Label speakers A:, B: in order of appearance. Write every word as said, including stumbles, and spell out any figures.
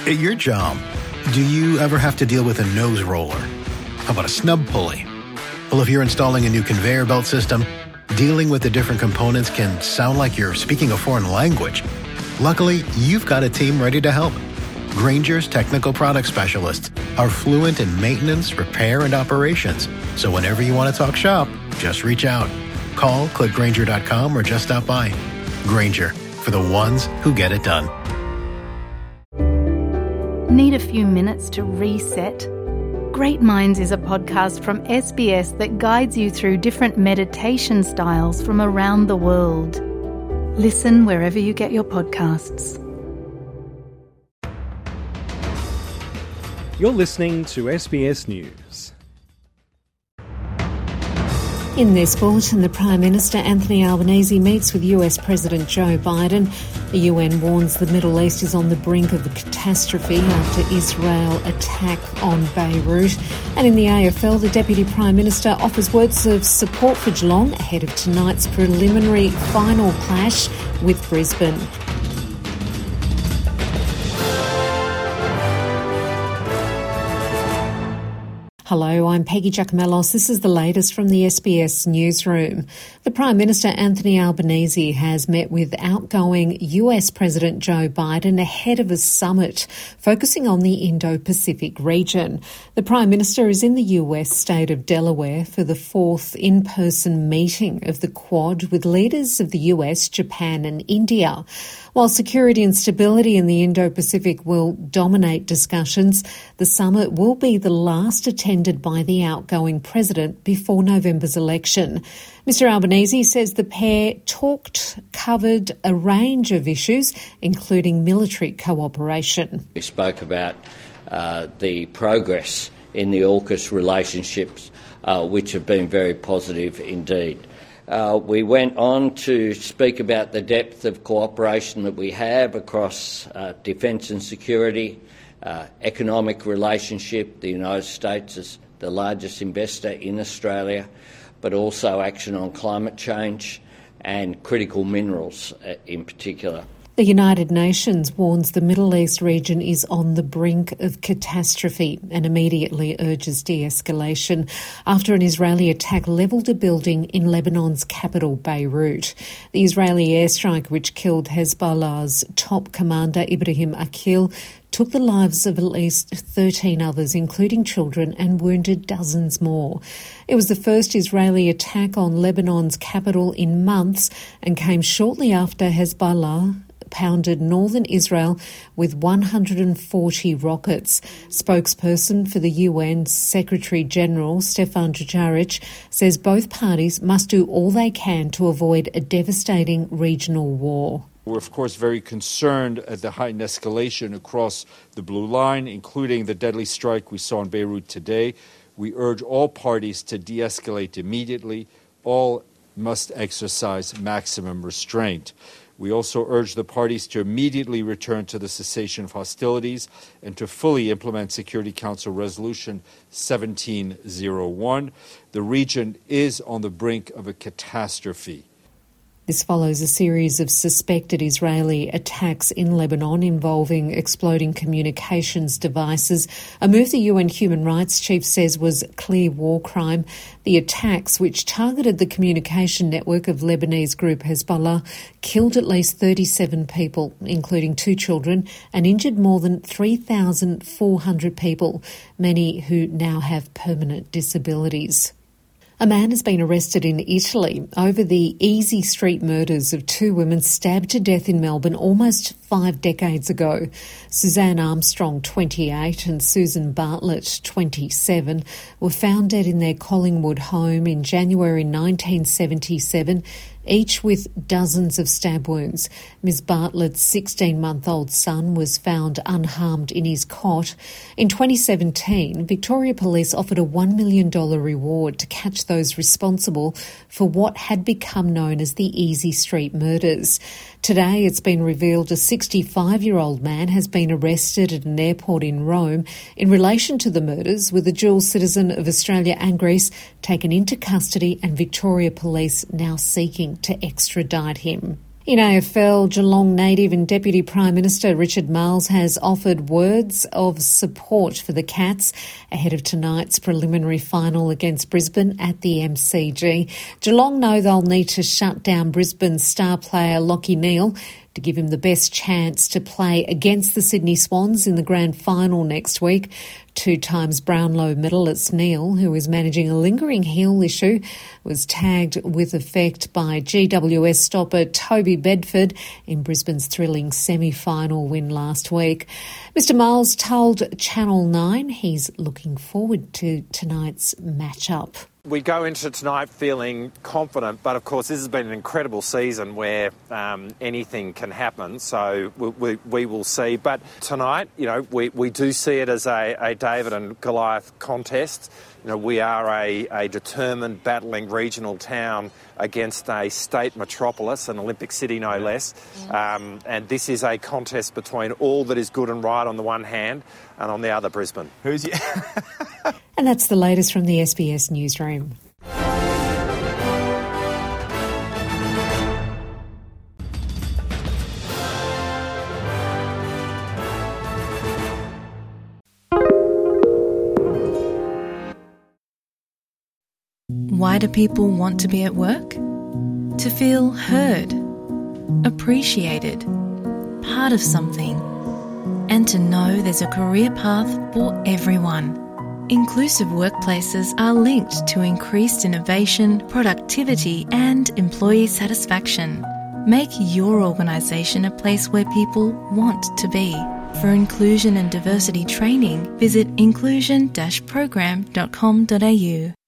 A: At your job, do you ever have to deal with a nose roller? How about a snub pulley? Well, if you're installing a new conveyor belt system, dealing with the different components can sound like you're speaking a foreign language. Luckily, you've got a team ready to help. Grainger's technical product specialists are fluent in maintenance, repair, and operations. So whenever you want to talk shop, just reach out. Call, click Grainger dot com, or just stop by. Grainger, for the ones who get it done.
B: Need a few minutes to reset? Great Minds is a podcast from S B S that guides you through different meditation styles from around the world. Listen wherever you get your podcasts.
C: You're listening to S B S News.
D: In their sport, and the Prime Minister Anthony Albanese meets with U S President Joe Biden. The U N warns the Middle East is on the brink of a catastrophe after Israel attack on Beirut. And in the A F L, the Deputy Prime Minister offers words of support for Geelong ahead of tonight's preliminary final clash with Brisbane. Hello, I'm Peggy Giacomellos. This is the latest from the S B S newsroom. The Prime Minister Anthony Albanese has met with outgoing U S President Joe Biden ahead of a summit focusing on the Indo-Pacific region. The Prime Minister is in the U S state of Delaware for the fourth in-person meeting of the Quad with leaders of the U S, Japan and India. While security and stability in the Indo-Pacific will dominate discussions, the summit will be the last attended by the outgoing president before November's election. Mister Albanese says the pair talked, covered a range of issues, including military cooperation.
E: We spoke about uh, the progress in the AUKUS relationships, uh, which have been very positive indeed. Uh, we went on to speak about the depth of cooperation that we have across uh, defence and security, uh, economic relationship. The United States is the largest investor in Australia, but also action on climate change and critical minerals uh, in particular.
D: The United Nations warns the Middle East region is on the brink of catastrophe and immediately urges de-escalation after an Israeli attack levelled a building in Lebanon's capital, Beirut. The Israeli airstrike, which killed Hezbollah's top commander, Ibrahim Akil, took the lives of at least thirteen others, including children, and wounded dozens more. It was the first Israeli attack on Lebanon's capital in months and came shortly after Hezbollah pounded northern Israel with one hundred forty rockets. Spokesperson for the U N Secretary-General, Stefan Dujarric, says both parties must do all they can to avoid a devastating regional war.
F: We're, of course, very concerned at the heightened escalation across the Blue Line, including the deadly strike we saw in Beirut today. We urge all parties to de-escalate immediately. All must exercise maximum restraint. We also urge the parties to immediately return to the cessation of hostilities and to fully implement Security Council Resolution seventeen oh one. The region is on the brink of a catastrophe.
D: This follows a series of suspected Israeli attacks in Lebanon involving exploding communications devices, a move the U N Human Rights Chief says was clear war crime. The attacks, which targeted the communication network of Lebanese group Hezbollah, killed at least thirty-seven people, including two children, and injured more than three thousand four hundred people, many who now have permanent disabilities. A man has been arrested in Italy over the Easy Street murders of two women stabbed to death in Melbourne almost five decades ago. Suzanne Armstrong, twenty-eight, and Susan Bartlett, twenty-seven, were found dead in their Collingwood home in January nineteen seventy-seven, each with dozens of stab wounds. Miss Bartlett's sixteen-month-old son was found unharmed in his cot. In twenty seventeen, Victoria Police offered a one million dollars reward to catch those responsible for what had become known as the Easy Street murders. Today, it's been revealed a sixty-five-year-old man has been arrested at an airport in Rome in relation to the murders, with a dual citizen of Australia and Greece taken into custody and Victoria Police now seeking to extradite him. In A F L, Geelong native and Deputy Prime Minister Richard Marles has offered words of support for the Cats ahead of tonight's preliminary final against Brisbane at the M C G. Geelong know they'll need to shut down Brisbane's star player Lachie Neale to give him the best chance to play against the Sydney Swans in the grand final next week. Two times Brownlow medalist Neale, who is managing a lingering heel issue, was tagged with effect by G W S stopper Toby Bedford in Brisbane's thrilling semi-final win last week. Mister Marles told Channel nine he's looking forward to tonight's matchup.
G: We go into tonight feeling confident, but of course this has been an incredible season where um, anything can happen, so we, we, we will see. But tonight, you know, we, we do see it as a, a David and Goliath contest. You know, we are a, a determined, battling regional town against a state metropolis, an Olympic city no less. Um, and this is a contest between all that is good and right on the one hand, and on the other, Brisbane.
H: Who's you?
D: And that's the latest from the S B S newsroom.
I: Why do people want to be at work? To feel heard, appreciated, part of something, and to know there's a career path for everyone. Inclusive workplaces are linked to increased innovation, productivity, and employee satisfaction. Make your organisation a place where people want to be. For inclusion and diversity training, visit inclusion dash program dot com dot a u.